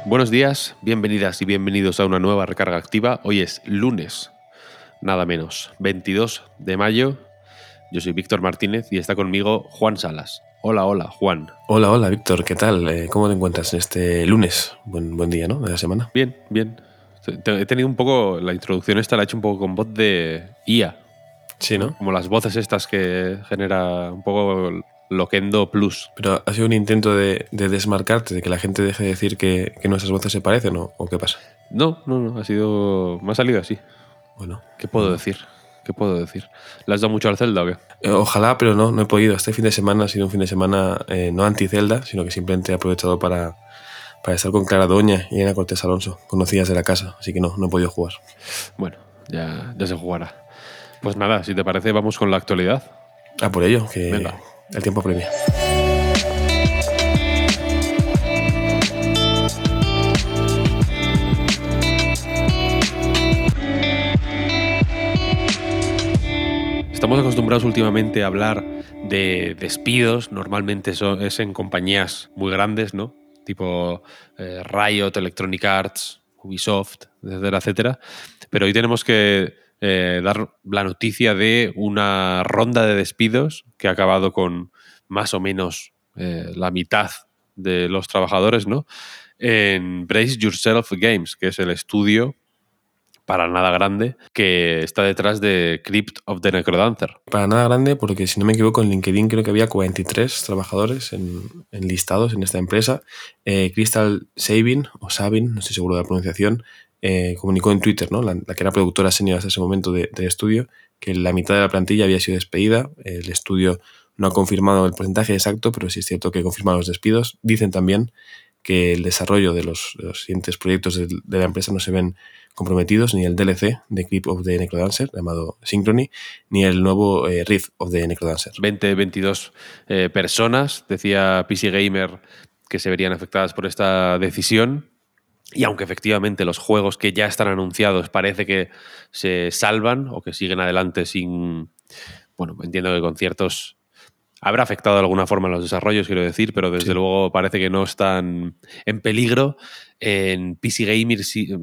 Buenos días, bienvenidas y bienvenidos a una nueva recarga activa. Hoy es lunes, nada menos, 22 de mayo. Yo soy Víctor Martínez y está conmigo Juan Salas. Hola, Juan. Hola, Víctor, ¿qué tal? ¿Cómo te encuentras en este lunes? Buen día, ¿no? De la semana. Bien. He tenido un poco, la introducción esta la he hecho un poco con voz de IA, Sí, ¿no? ¿no? Como las voces estas que genera un poco Loquendo Plus. Pero ha sido un intento de desmarcarte, de que la gente deje de decir que nuestras voces se parecen, ¿o qué pasa? No, me ha salido así. Bueno. ¿Qué puedo decir? ¿Le has dado mucho al Zelda o qué? Ojalá, pero no he podido. Este fin de semana ha sido un fin de semana no anti-Zelda, sino que simplemente he aprovechado para estar con Clara Doña y Ana Cortés Alonso, conocidas de la casa, así que no he podido jugar. Bueno, ya se jugará. Pues nada, si te parece, vamos con la actualidad. Por ello, que Venga. el tiempo apremia. Estamos acostumbrados últimamente a hablar de despidos. Normalmente es en compañías muy grandes, ¿no? Tipo Riot, Electronic Arts, Ubisoft, etcétera. Pero hoy tenemos que dar la noticia de una ronda de despidos que ha acabado con más o menos la mitad de los trabajadores, ¿no? En Brace Yourself Games, que es el estudio para nada grande que está detrás de Crypt of the Necrodancer. Para nada grande, porque si no me equivoco, en LinkedIn creo que había 43 trabajadores listados en esta empresa. Crystal Sabin, no estoy seguro de la pronunciación, comunicó en Twitter, ¿no? La que era productora senior hasta ese momento del estudio, que la mitad de la plantilla había sido despedida. El estudio no ha confirmado el porcentaje exacto, pero sí es cierto que confirma los despidos. Dicen también que el desarrollo de los siguientes proyectos de la empresa no se ven comprometidos, ni el DLC de Crypt of the Necrodancer, llamado Synchrony, ni el nuevo Rift of the Necrodancer. 22 personas, decía PC Gamer, que se verían afectadas por esta decisión. Y aunque efectivamente los juegos que ya están anunciados parece que se salvan o que siguen adelante sin... Bueno, entiendo que con ciertos... Habrá afectado de alguna forma en los desarrollos, quiero decir, pero desde luego parece que no están en peligro. En PC Gamer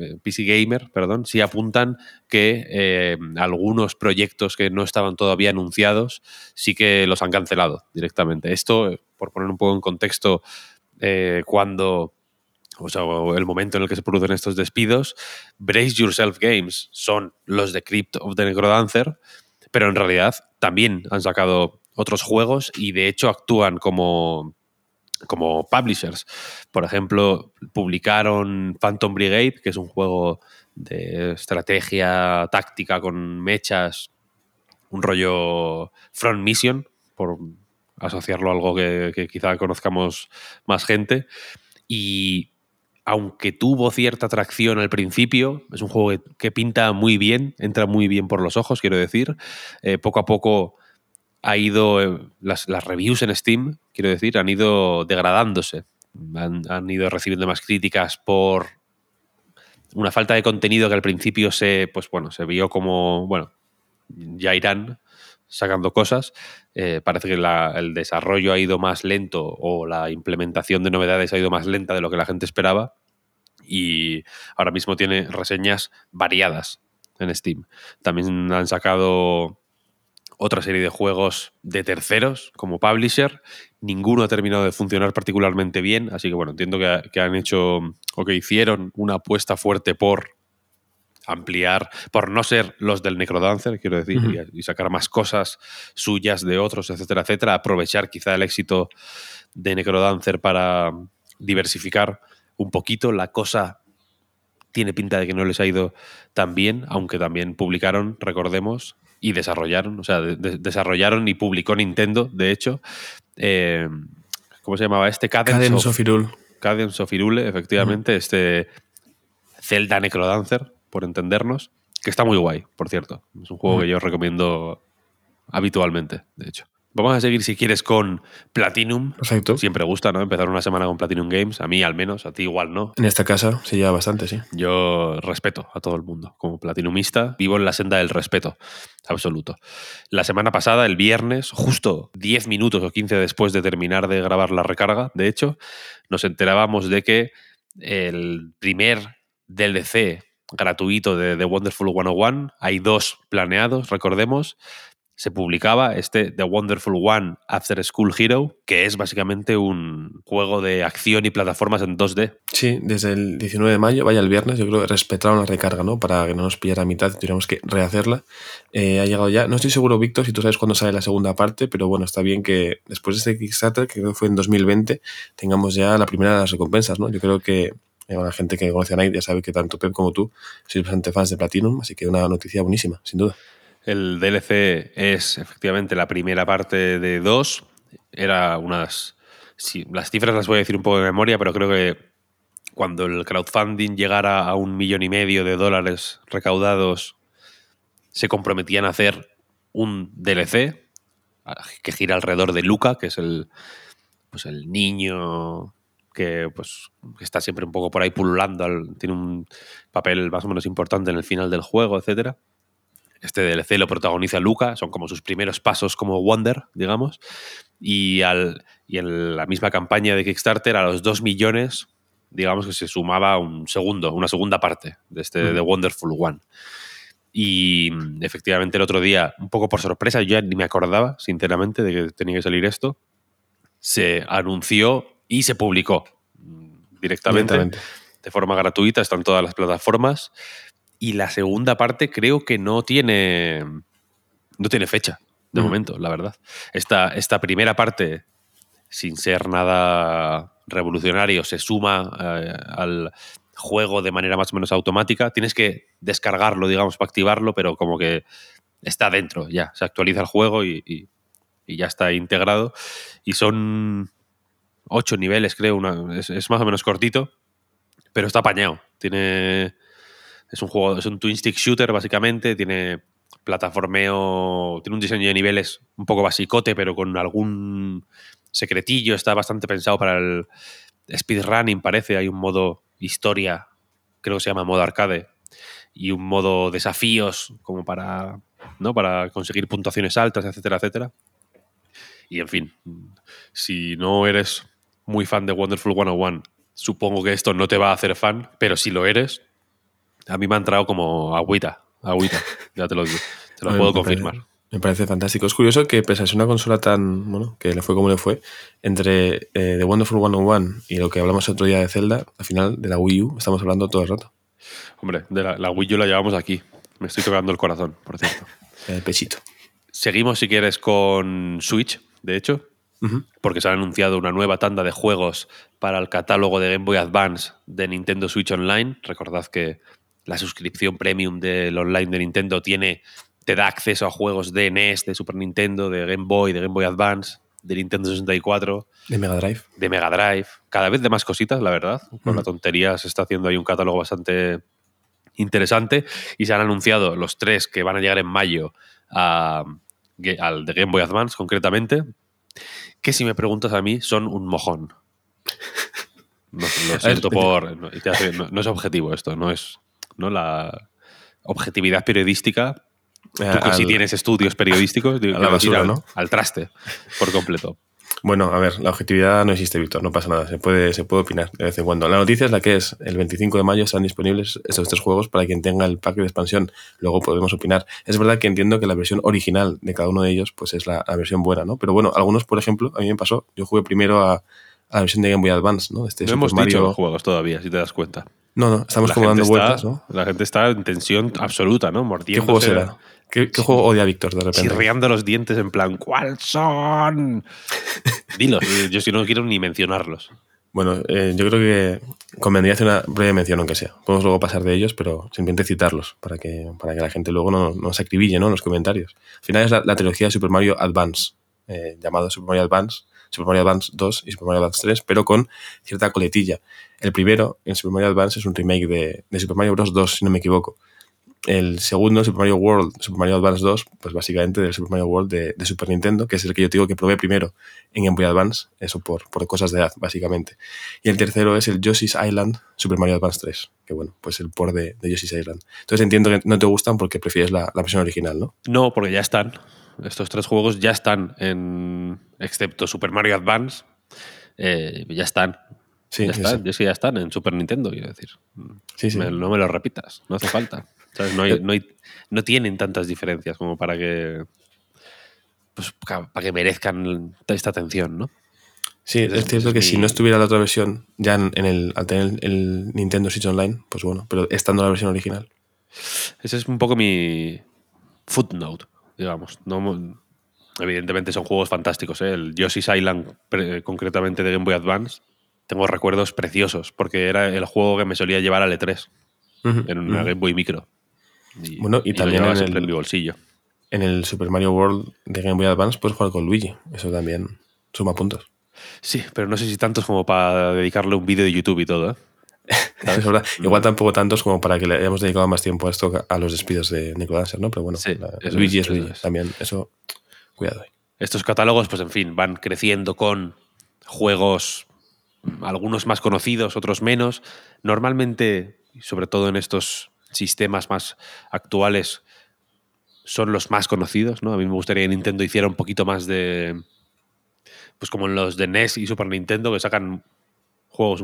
sí apuntan que algunos proyectos que no estaban todavía anunciados sí que los han cancelado directamente. Esto, por poner un poco en contexto, cuando... O sea, el momento en el que se producen estos despidos, Brace Yourself Games son los de Crypt of the Necrodancer, pero en realidad también han sacado otros juegos y de hecho actúan como publishers. Por ejemplo, publicaron Phantom Brigade, que es un juego de estrategia táctica con mechas, un rollo Front Mission, por asociarlo a algo que quizá conozcamos más gente. Y aunque tuvo cierta atracción al principio, es un juego que pinta muy bien, entra muy bien por los ojos, quiero decir. Poco a poco ha ido, las reviews en Steam, quiero decir, han ido degradándose. Han ido recibiendo más críticas por una falta de contenido que al principio se vio como, ya irán sacando cosas. Parece que el desarrollo ha ido más lento o la implementación de novedades ha ido más lenta de lo que la gente esperaba y ahora mismo tiene reseñas variadas en Steam. También han sacado otra serie de juegos de terceros como publisher. Ninguno ha terminado de funcionar particularmente bien, así que bueno, entiendo que han hecho o que hicieron una apuesta fuerte por ampliar, por no ser los del Necrodancer, quiero decir, y sacar más cosas suyas de otros, etcétera, aprovechar quizá el éxito de Necrodancer para diversificar un poquito. La cosa tiene pinta de que no les ha ido tan bien, aunque también publicaron, recordemos, y desarrollaron, o sea, desarrollaron y publicó Nintendo, de hecho. ¿Cómo se llamaba este? Cadence of Hyrule. Cadence of Hyrule, efectivamente, este Zelda Necrodancer, por entendernos, que está muy guay, por cierto. Es un juego que yo recomiendo habitualmente, de hecho. Vamos a seguir, si quieres, con Platinum. Perfecto. Siempre gusta, ¿no? Empezar una semana con Platinum Games. A mí, al menos. A ti, igual, ¿no? En esta casa se lleva bastante, sí. Yo respeto a todo el mundo. Como platinumista, vivo en la senda del respeto absoluto. La semana pasada, el viernes, justo 10 minutos o 15 después de terminar de grabar la recarga, de hecho, nos enterábamos de que el primer DLC gratuito de The Wonderful 101. Hay 2 planeados, recordemos. Se publicaba The Wonderful 1 After School Hero, que es básicamente un juego de acción y plataformas en 2D. Sí, desde el 19 de mayo, vaya el viernes, yo creo que respetaron la recarga, ¿no? Para que no nos pillara a mitad y tuviéramos que rehacerla. Ha llegado ya. No estoy seguro, Víctor, si tú sabes cuándo sale la segunda parte, pero bueno, está bien que después de este Kickstarter, que creo que fue en 2020, tengamos ya la primera de las recompensas, ¿no? Yo creo que la gente que conoce a Night ya sabe que tanto Pep como tú sois bastante fans de Platinum, así que una noticia buenísima, sin duda. El DLC es efectivamente la primera parte de 2. Era unas... Sí, las cifras las voy a decir un poco de memoria, pero creo que cuando el crowdfunding llegara a $1,500,000 recaudados, se comprometían a hacer un DLC que gira alrededor de Luca, que es el niño que está siempre un poco por ahí pululando, tiene un papel más o menos importante en el final del juego, etcétera. Este DLC lo protagoniza Luca, son como sus primeros pasos como Wonder, digamos, y en la misma campaña de Kickstarter, a los 2 millones, digamos que se sumaba una segunda parte de The Wonderful One. Y efectivamente el otro día, un poco por sorpresa, yo ya ni me acordaba, sinceramente, de que tenía que salir esto, se anunció y se publicó directamente. De forma gratuita, están todas las plataformas. Y la segunda parte creo que no tiene fecha, de momento, la verdad. Esta primera parte, sin ser nada revolucionario, se suma al juego de manera más o menos automática. Tienes que descargarlo, digamos, para activarlo, pero como que está dentro ya. Se actualiza el juego y ya está integrado. Y son 8 niveles, creo. Es más o menos cortito, pero está apañado. Es un twin stick shooter, básicamente. Tiene plataformeo, tiene un diseño de niveles un poco basicote, pero con algún secretillo. Está bastante pensado para el speedrunning, parece. Hay un modo historia, creo que se llama modo arcade, y un modo desafíos como para conseguir puntuaciones altas, etcétera, etcétera. Y en fin, si no eres muy fan de Wonderful 101, supongo que esto no te va a hacer fan, pero si lo eres, a mí me ha entrado como agüita, ya te lo puedo confirmar. Me parece fantástico. Es curioso que pese a ser una consola tan, que le fue como le fue, entre The Wonderful 101 y lo que hablamos el otro día de Zelda, al final de la Wii U estamos hablando todo el rato. Hombre, de la Wii U la llevamos aquí. Me estoy tocando el corazón, por cierto. El pechito. Seguimos, si quieres, con Switch, de hecho, porque se ha anunciado una nueva tanda de juegos para el catálogo de Game Boy Advance de Nintendo Switch Online. Recordad que la suscripción premium del online de Nintendo te da acceso a juegos de NES, de Super Nintendo, de Game Boy Advance, de Nintendo 64. De Mega Drive. De Mega Drive. Cada vez de más cositas, la verdad. Con la tontería se está haciendo ahí un catálogo bastante interesante. Y se han anunciado los 3 que van a llegar en mayo al de Game Boy Advance, concretamente, que si me preguntas a mí, son un mojón. No, lo siento no es objetivo esto, no es la objetividad periodística. Tú que sí tienes estudios periodísticos, a la basura, ¿no? Al traste, por completo. Bueno, a ver, la objetividad no existe, Víctor, no pasa nada, se puede opinar de vez en cuando. La noticia es la que es, el 25 de mayo están disponibles estos 3 juegos para quien tenga el pack de expansión, luego podemos opinar. Es verdad que entiendo que la versión original de cada uno de ellos pues es la versión buena, ¿no? Pero bueno, algunos, por ejemplo, a mí me pasó, yo jugué primero a la versión de Game Boy Advance, ¿no? No hemos dicho los juegos todavía, si te das cuenta. No, estamos como dando vueltas, ¿no? La gente está en tensión absoluta, ¿no? Mordiéndose. ¿Qué juego será? ¿Qué juego odia Víctor de repente? Chirriando los dientes en plan, ¿cuál son? Dilos, yo si no quiero ni mencionarlos. Bueno, yo creo que convendría hacer una breve mención, aunque sea. Podemos luego pasar de ellos, pero simplemente citarlos para que la gente luego no se acribille, ¿no? En los comentarios. Al final es la trilogía de Super Mario Advance, llamado Super Mario Advance, Super Mario Advance 2 y Super Mario Advance 3, pero con cierta coletilla. El primero, en Super Mario Advance, es un remake de Super Mario Bros. 2, si no me equivoco. El segundo, Super Mario World, Super Mario Advance 2, pues básicamente del Super Mario World de Super Nintendo, que es el que yo te digo que probé primero en Game Boy Advance, eso por cosas de edad, básicamente. Y el tercero es el Yoshi's Island Super Mario Advance 3, que bueno, pues el port de Yoshi's Island. Entonces entiendo que no te gustan porque prefieres la versión original, ¿no? No, porque ya están. Estos 3 juegos ya están, excepto Super Mario Advance, ya están. Sí, Ya sí, está, sí. ya están en Super Nintendo, quiero decir. Sí, sí. No me lo repitas, no hace falta. ¿Sabes? No tienen tantas diferencias como para que, pues, para que merezcan esta atención, ¿no? Sí, es Ese cierto es que si no mi estuviera la otra versión, ya al tener el Nintendo Switch Online, pues bueno, pero estando la versión original. Ese es un poco mi footnote, digamos. No, evidentemente son juegos fantásticos, ¿eh? El Yoshi's Island, concretamente de Game Boy Advance, tengo recuerdos preciosos, porque era el juego que me solía llevar al E3 Ujú, en una ujú. Game Boy Micro. Bueno, y Y lo también llevaba siempre en mi bolsillo. en el Super Mario World de Game Boy Advance puedes jugar con Luigi. Eso también suma puntos. Sí, pero no sé si tantos como para dedicarle un vídeo de YouTube y todo, ¿eh? Eso es ¿Sabes? verdad. Igual tampoco tantos como para que le hayamos dedicado más tiempo a esto, a los despidos de Nicolas, ¿no? Pero bueno, Sí, eso Luigi es, es eso Luigi. es. También, eso, cuidado ahí. Estos catálogos, pues en fin, van creciendo con juegos, algunos más conocidos, otros menos. Normalmente, sobre todo en estos sistemas más actuales, son los más conocidos, ¿no? A mí me gustaría que Nintendo hiciera un poquito más de, pues como en los de NES y Super Nintendo, que sacan juegos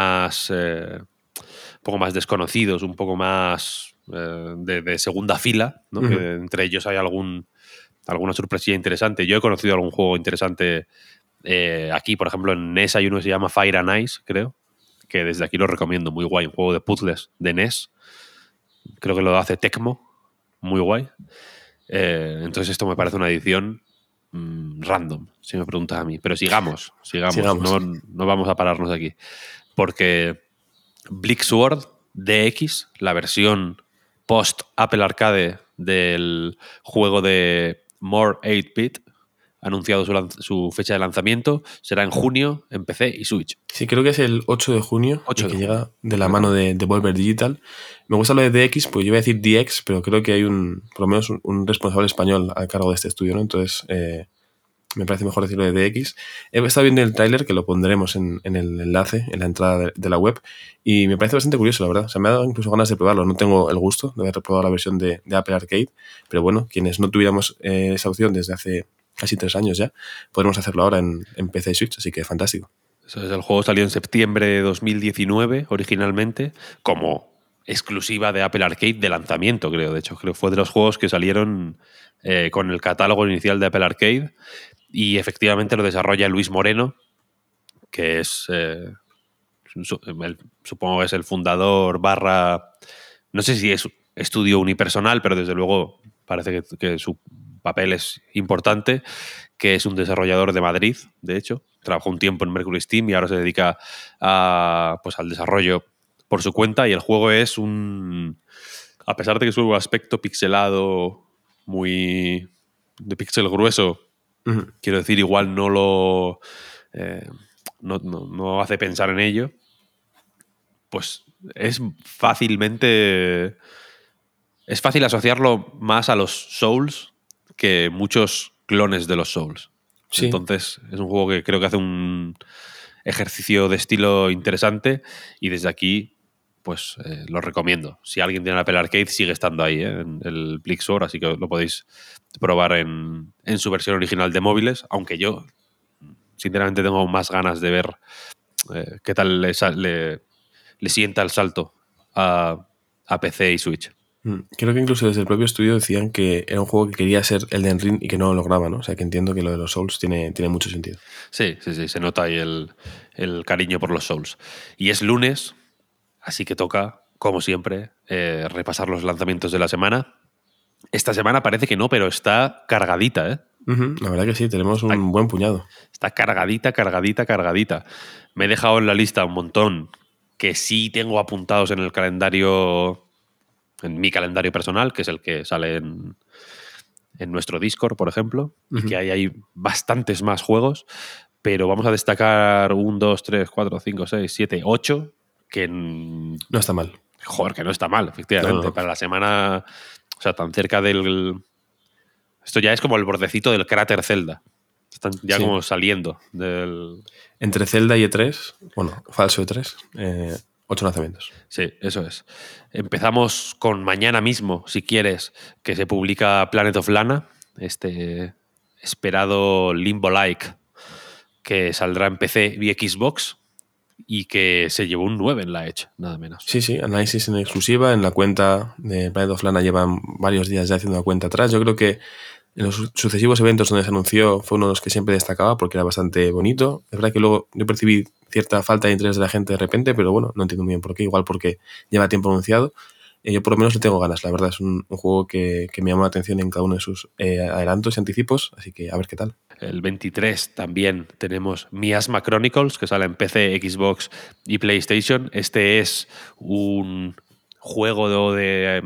un poco más desconocidos, un poco más de segunda fila, ¿no? Ujú. Que entre ellos hay alguna sorpresilla interesante. Yo he conocido algún juego interesante aquí, por ejemplo, en NES hay uno que se llama Fire and Ice, creo, que desde aquí lo recomiendo, muy guay, un juego de puzzles de NES. Creo que lo hace Tecmo, muy guay. Entonces esto me parece una edición random, si me preguntas a mí. Pero sigamos, Sigamos. no vamos a pararnos aquí. Porque Bleak Sword DX, la versión post Apple Arcade del juego de More 8-bit, ha anunciado su fecha de lanzamiento, será en junio en PC y Switch. Sí, creo que es el 8 de junio y 8 de que junio, llega de la mano concretamente. de Devolver Digital. Me gusta lo de DX, pues yo iba a decir DX, pero creo que hay por lo menos un responsable español a cargo de este estudio, ¿no? Entonces, me parece mejor decirlo de DX. He estado viendo el tráiler, que lo pondremos en el enlace, en la entrada de la web, y me parece bastante curioso, la verdad. O sea, me ha dado incluso ganas de probarlo. No tengo el gusto de haber probado la versión de Apple Arcade, pero bueno, quienes no tuviéramos esa opción desde hace casi 3 años ya, podremos hacerlo ahora en PC y Switch, así que fantástico. Eso es, el juego salió en septiembre de 2019 originalmente, como exclusiva de Apple Arcade de lanzamiento, creo. De hecho, creo que fue de los juegos que salieron con el catálogo inicial de Apple Arcade. Y efectivamente lo desarrolla Luis Moreno, que es, supongo que es el fundador barra, no sé si es estudio unipersonal, pero desde luego parece que su papel es importante, que es un desarrollador de Madrid, de hecho. Trabajó un tiempo en Mercury Steam y ahora se dedica pues al desarrollo por su cuenta. Y el juego es a pesar de que su aspecto pixelado, muy de pixel grueso, Ujú. quiero decir, igual eh, no hace pensar en ello, pues es fácil asociarlo más a los Souls que muchos clones de los Souls. Sí, Entonces, es un juego que creo que hace un ejercicio de estilo interesante y desde aquí, pues lo recomiendo. Si alguien tiene la Apple Arcade, sigue estando ahí, en el Bleak Sword, así que lo podéis probar en su versión original de móviles, aunque yo, sinceramente, tengo más ganas de ver qué tal le sienta el salto a PC y Switch. Creo que incluso desde el propio estudio decían que era un juego que quería ser Elden Ring y que no lo lograba, ¿no? O sea, que entiendo que lo de los Souls tiene mucho sentido. Sí, sí, sí, se nota ahí el cariño por los Souls. Y es lunes, así que toca, como siempre, repasar los lanzamientos de la semana. Esta semana parece que no, pero está cargadita, ¿eh? Ujú, la verdad que sí, tenemos Está, un buen puñado. está cargadita, cargadita, cargadita. Me he dejado en la lista un montón que sí tengo apuntados en el calendario, en mi calendario personal, que es el que sale en nuestro Discord, por ejemplo, y que Ujú. hay bastantes más juegos, pero vamos a destacar 1, 2, 3, 4, 5, 6, 7, 8, que, No está mal. joder, que no está mal, No, no, efectivamente, no. para la semana, o sea, tan cerca del... Esto ya es como el bordecito del cráter Zelda. Están ya Sí. como saliendo del... Entre Zelda y E3, bueno, falso E3, 8 lanzamientos. Sí, eso es. Empezamos con mañana mismo, si quieres, que se publica Planet of Lana, este esperado Limbo-like que saldrá en PC y Xbox, y que se llevó un 9 en la Edge, nada menos. Sí, análisis en exclusiva. En la cuenta de Pride of Lana llevan varios días ya haciendo la cuenta atrás. Yo creo que en los sucesivos eventos donde se anunció fue uno de los que siempre destacaba porque era bastante bonito. Es verdad que luego yo percibí cierta falta de interés de la gente de repente, pero bueno, no entiendo muy bien por qué. Igual porque lleva tiempo anunciado. Yo por lo menos le tengo ganas, la verdad. Es un juego que me llamó la atención en cada uno de sus adelantos y anticipos, así que a ver qué tal. El 23 también tenemos Miasma Chronicles, que sale en PC, Xbox y PlayStation. Este es un juego de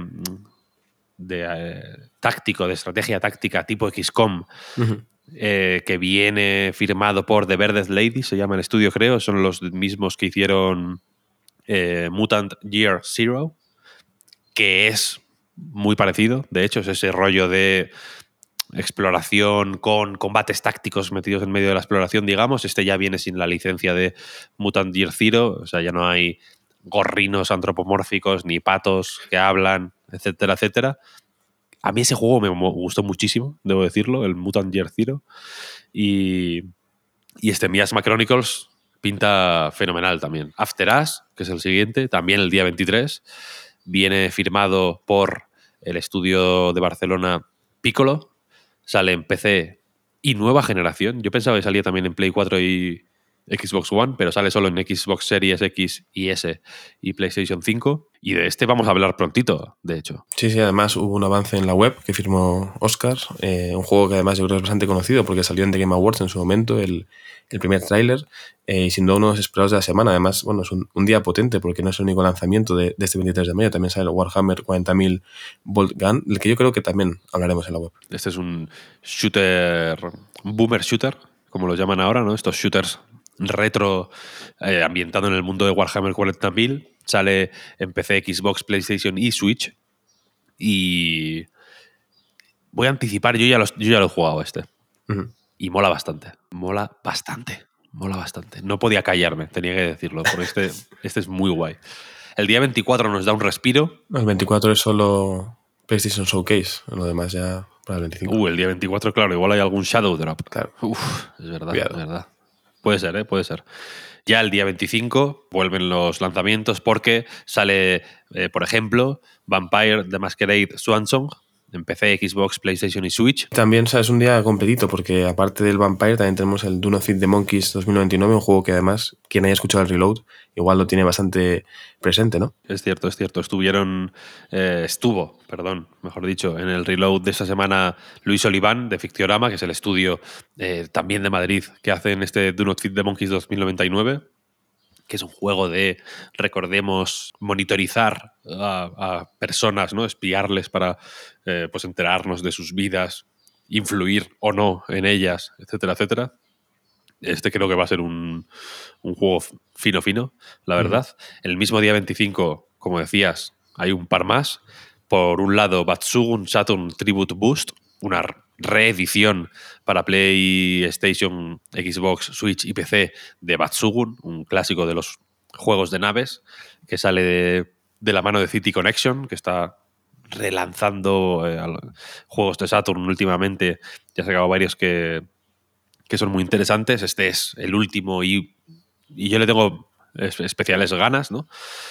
táctico, de estrategia táctica tipo XCOM, que viene firmado por The Verdant Lady, se llama el estudio, creo. Son los mismos que hicieron Mutant Year Zero, que es muy parecido. De hecho, es ese rollo de exploración con combates tácticos metidos en medio de la exploración, digamos. Este ya viene sin la licencia de Mutant Year Zero, o sea, ya no hay gorrinos antropomórficos ni patos que hablan, etcétera, etcétera. A mí ese juego me gustó muchísimo, debo decirlo, el Mutant Year Zero. Y este Miasma Chronicles pinta fenomenal también. After Us, que es el siguiente, también el día 23, viene firmado por el estudio de Barcelona Piccolo. Sale en PC y nueva generación. Yo pensaba que salía también en Play 4 y Xbox One, pero sale solo en Xbox Series X y S y PlayStation 5. Y de este vamos a hablar prontito, de hecho. Sí, además hubo un avance en la web que firmó Oscar, un juego que además yo creo que es bastante conocido porque salió en The Game Awards en su momento, el primer tráiler, y sin duda uno de los esperados de la semana. Además, bueno, es un día potente porque no es el único lanzamiento de este 23 de mayo, también sale el Warhammer 40.000 Bolt Gun, del que yo creo que también hablaremos en la web. Este es un shooter, un boomer shooter, como lo llaman ahora, ¿no? Estos shooters retro ambientado en el mundo de Warhammer 40.000. Sale en PC, Xbox, PlayStation y Switch. Y voy a anticipar, yo ya lo he jugado este. Y mola bastante. Mola bastante. No podía callarme, tenía que decirlo, porque este es muy guay. El día 24 nos da un respiro. El 24 es solo PlayStation Showcase, lo demás ya para el 25. El día 24, claro, igual hay algún Shadow Drop. Claro. Es verdad, Cuidado. Es verdad. Puede ser, puede ser. Ya el día 25 vuelven los lanzamientos porque sale, por ejemplo, Vampire the Masquerade Swansong en PC, Xbox, PlayStation y Switch. También, es un día completito porque aparte del Vampire también tenemos el Do Not Feed the Monkeys 2099, un juego que además quien haya escuchado el Reload igual lo tiene bastante presente, ¿no? Es cierto. Estuvo, mejor dicho, en el Reload de esta semana Luis Oliván de Fictiorama, que es el estudio también de Madrid que hacen este Do Not Feed the Monkeys 2099, que es un juego de, recordemos, monitorizar a personas, ¿no? Espiarles para pues enterarnos de sus vidas, influir o no en ellas, etcétera, etcétera. Este creo que va a ser un juego fino, la verdad. El mismo día 25, como decías, hay un par más. Por un lado, Batsugun Saturn Tribute Boost, una reedición para PlayStation, Xbox, Switch y PC de Batsugun, un clásico de los juegos de naves, que sale de la mano de City Connection, que está relanzando juegos de Saturn últimamente. Ya ha sacado varios que son muy interesantes. Este es el último y yo le tengo especiales ganas, ¿no?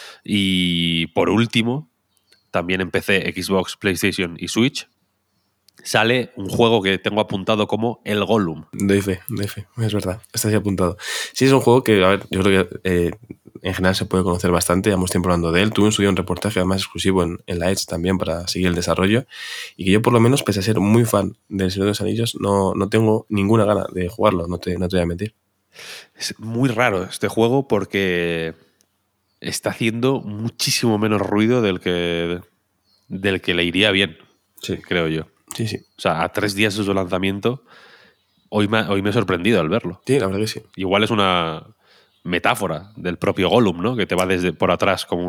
Y por último, también en PC, Xbox, PlayStation y Switch, sale un juego que tengo apuntado como El Gollum. Doy fe, es verdad, está así apuntado. Sí, es un juego que, a ver, yo creo que en general se puede conocer bastante, llevamos tiempo hablando de él. Tuve un reportaje además exclusivo en la Edge también para seguir el desarrollo, y que yo por lo menos, pese a ser muy fan del Señor de los Anillos, no tengo ninguna gana de jugarlo, no te voy a mentir. Es muy raro este juego porque está haciendo muchísimo menos ruido del que le iría bien, sí, creo yo. Sí. O sea, a 3 días de su lanzamiento, hoy me he sorprendido al verlo. Sí, la verdad que sí. Igual es una metáfora del propio Gollum, ¿no? Que te va desde por atrás como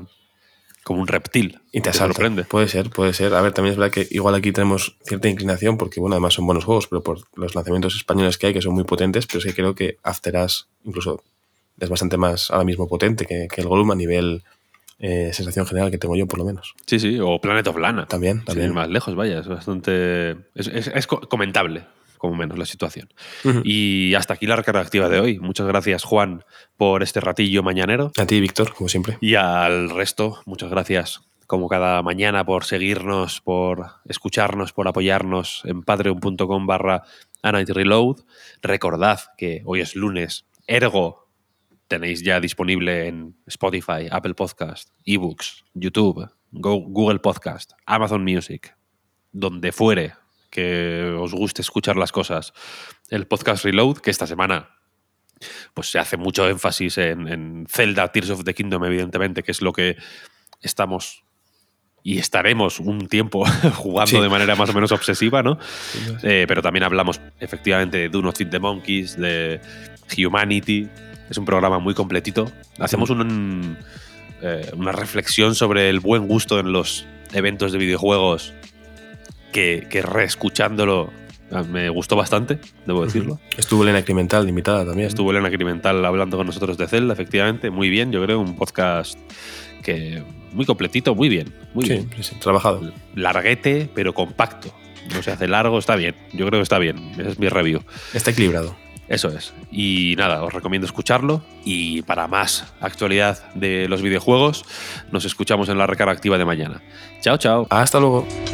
un reptil. Y te sorprende. Puede ser. A ver, también es verdad que igual aquí tenemos cierta inclinación porque, bueno, además son buenos juegos, pero por los lanzamientos españoles que hay, que son muy potentes, pero es que creo que After Us incluso es bastante más ahora mismo potente que el Gollum a nivel sensación general que tengo yo, por lo menos. Sí, o Planet of Lana. También. Sin ir más lejos, vaya, es bastante... Es comentable, como menos la situación. Ujú. Y hasta aquí la recarga activa de hoy. Muchas gracias, Juan, por este ratillo mañanero. A ti, Víctor, como siempre. Y al resto, muchas gracias, como cada mañana, por seguirnos, por escucharnos, por apoyarnos en patreon.com/AnightReload. Recordad que hoy es lunes, ergo tenéis ya disponible en Spotify, Apple Podcast, eBooks, YouTube, Google Podcast, Amazon Music, donde fuere que os guste escuchar las cosas, el podcast Reload, que esta semana pues se hace mucho énfasis en Zelda, Tears of the Kingdom, evidentemente, que es lo que estamos y estaremos un tiempo jugando de manera más o menos obsesiva, ¿no? Pero también hablamos efectivamente de Do Not Feed the Monkeys, de Humanity. Es un programa muy completito. Hacemos una reflexión sobre el buen gusto en los eventos de videojuegos que reescuchándolo me gustó bastante, debo decirlo. Estuvo Elena Crimental, invitada también. Estuvo Elena Crimental hablando con nosotros de Zelda, efectivamente. Muy bien, yo creo, un podcast que muy completito, muy bien. Muy bien. Sí, trabajado. Larguete, pero compacto. No se hace largo, está bien. Yo creo que está bien. Ese es mi review. Está equilibrado. Eso es. Y nada, os recomiendo escucharlo. Y para más actualidad de los videojuegos, nos escuchamos en la recarga activa de mañana. Chao, chao. Hasta luego.